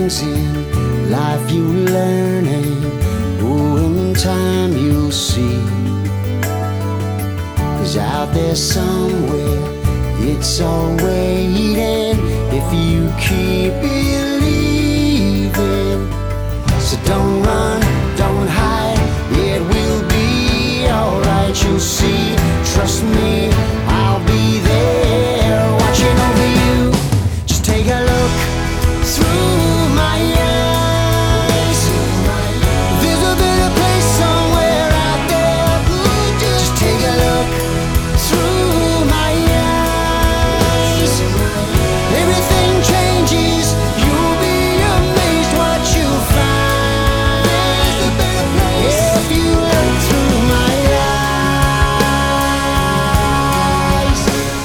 things in life you learn, and oh, in time you'll see. 'Cause out there somewhere it's all waiting if you keep believing. So don't run, don't hide, it will be alright. You'll see, trust me, I'll be there watching over you. Just take a look through my eyes. There's a better place somewhere out there. Just take a look through my eyes. Everything changes, you'll be amazed what you'll find if you look through my eyes.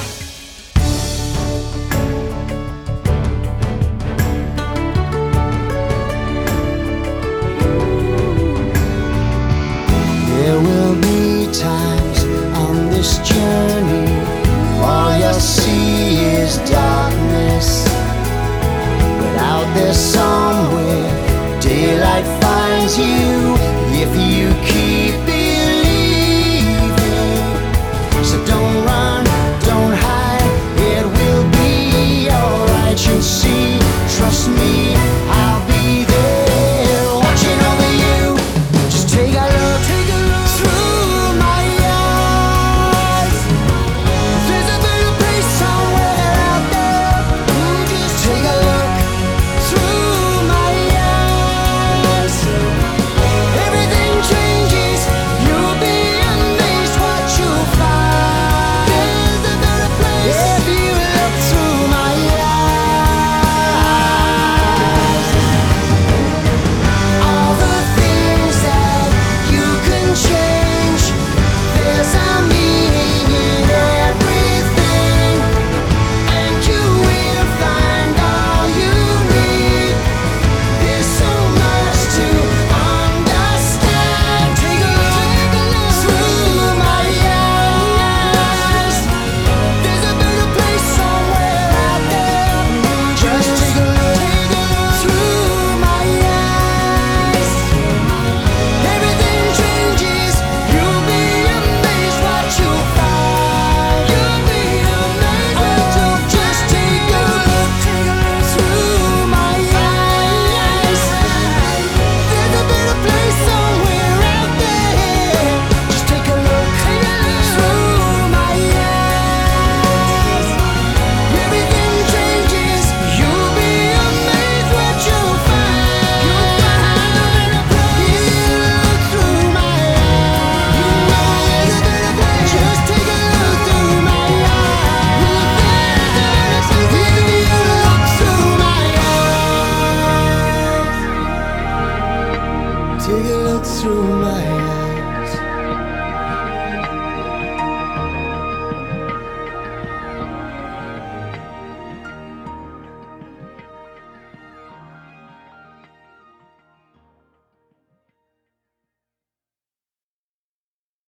There will be times on this journey all you'll see is darkness, but out there